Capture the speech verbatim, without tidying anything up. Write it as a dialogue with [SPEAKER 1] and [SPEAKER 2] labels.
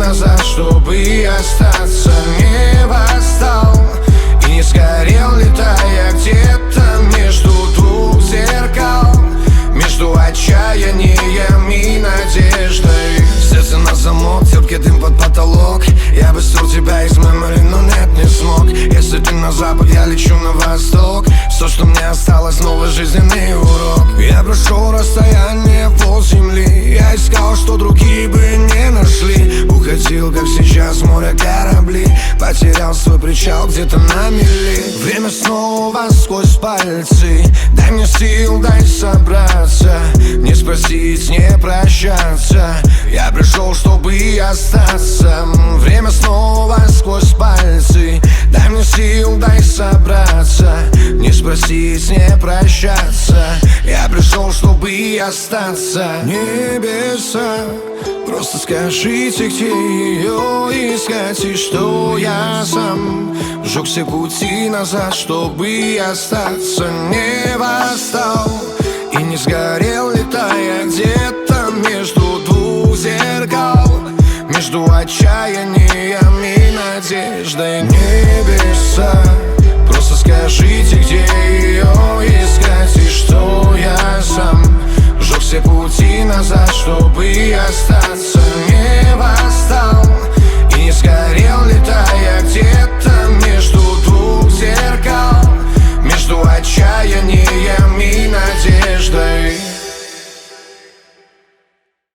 [SPEAKER 1] назад, чтобы остаться. Не восстал и не сгорел, летая где-то между двух зеркал, между отчаянием и надеждой. Сердце на замок, терпкий дым под потолок. Я бы стер тебя из мемори, но нет, не смог. Если ты на запад, я лечу на восток. Все, что мне осталось, новый жизненный урок. Я прошел расстояние полземли. Я искал, что другие бы не нашли. Уходил, как сейчас, в море корабли. Потерял свой причал где-то на мели. Время снова сквозь пальцы. Дай мне сил, дай собраться. Не спросить, не прощаться. Я пришел, чтобы остаться. Время снова сквозь пальцы. Дай мне сил, дай собраться. Не спросить, не прощаться. Я пришел, чтобы остаться. Небеса, просто скажите, где ее искать. И что я сам сжег все пути назад, чтобы остаться. Не восстал и не сгорел, летая где-то между двух зеркал, между отчаянием и надеждой. Небеса, просто скажите, где ее искать. И что я сам сжег все пути назад, чтобы остаться. Не восстал